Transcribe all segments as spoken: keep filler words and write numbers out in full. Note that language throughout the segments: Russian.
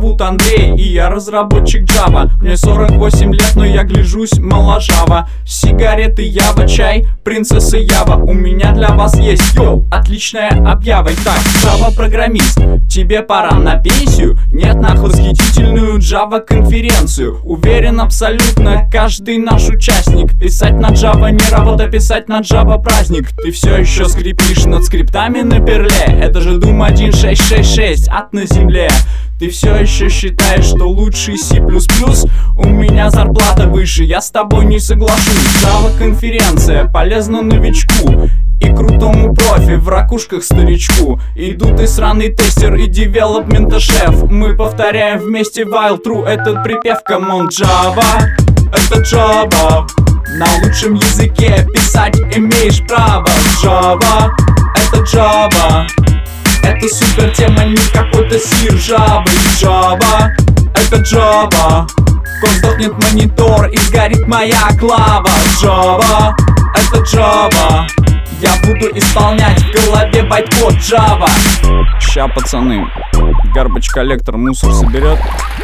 зовут Андрей, и я разработчик Java. Мне сорок восемь лет, но я гляжусь моложаво. Сигареты Ява, чай, принцесса Ява. У меня для вас есть, йоу, отличная объява. Итак, Java программист, тебе пора на пенсию? Нет, на восхитительную Java конференцию. Уверен абсолютно каждый наш участник. Писать на Java не работа, писать на Java праздник. Ты все еще скрипишь над скриптами на перле. Это же Doom один шесть шесть шесть, ад на земле. Ты все еще считаешь, что лучший C++? У меня зарплата выше, я с тобой не соглашусь. Java конференция полезна новичку и крутому профи в ракушках старичку. Иду ты сраный тестер и девелопмента шеф. Мы повторяем вместе while true этот припев. Come on, Java, это Java. На лучшем языке писать имеешь право. Java, это Java. Это супер тема, не какой-то сир Java. Java, это Java. Коль сдохнет монитор и сгорит моя клава. Java, это Java. Я буду исполнять в голове байткод Java. Ща, пацаны, гарбач коллектор мусор соберет.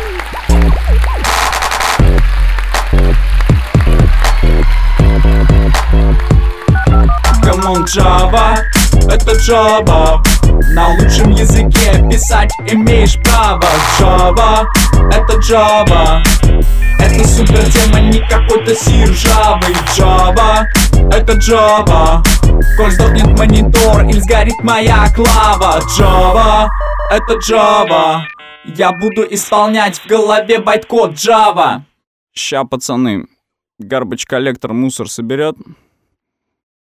Come on, Java, это Java. На лучшем языке писать имеешь право. Java, это Java. Это супер тема, не какой-то сир Java. Java, это Java. Коль сдохнет монитор или сгорит моя клава. Java, это Java. Я буду исполнять в голове байткод Java. Ща, пацаны, гарбач коллектор мусор соберет.